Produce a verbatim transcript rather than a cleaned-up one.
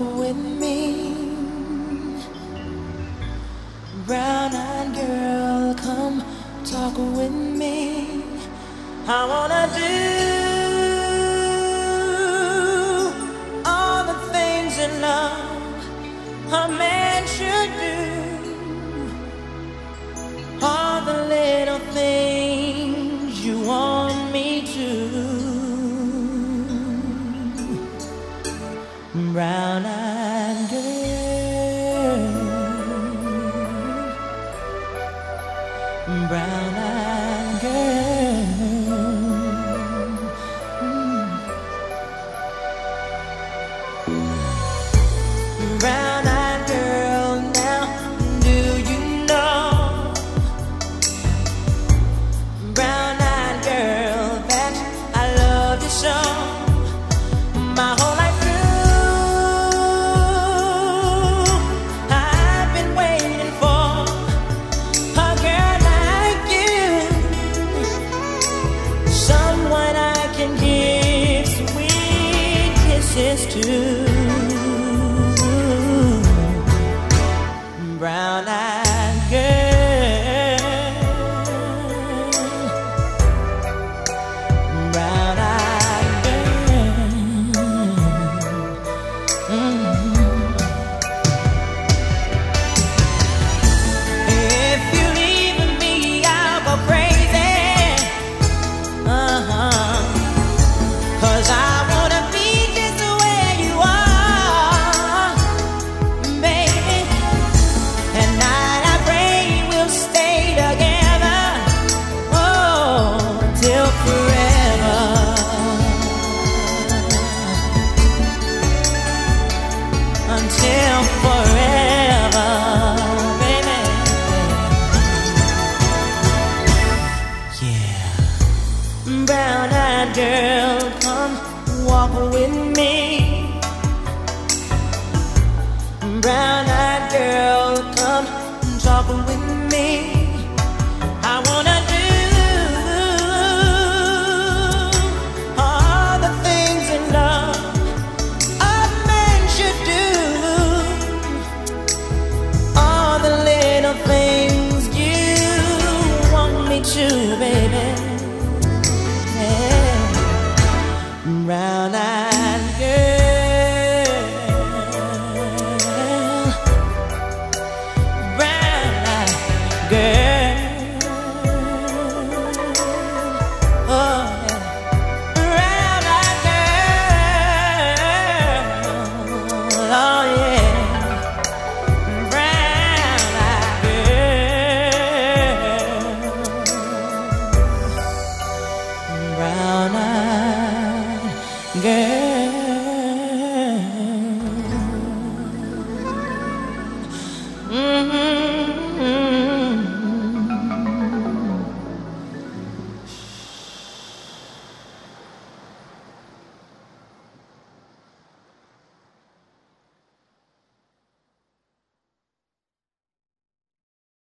with me. Brown-eyed girl, come talk with me. I wanna do all the things in love a man should do. All the little things you want me to. Brown-eyed girl, brown-eyed girl, mm. Brown-eyed girl, now do you know, brown-eyed girl, that I love you so. My whole life to brown-eyed girl, brown-eyed girl, mm-hmm. If you leave me, I'll go crazy, uh-huh, 'cause I until forever, baby. Yeah. Brown-eyed girl, come walk with me. Brown-eyed girl, come talk with me. I wanna do all the things in love a man should do. Things you want me to, baby. Yeah. Brown eyes.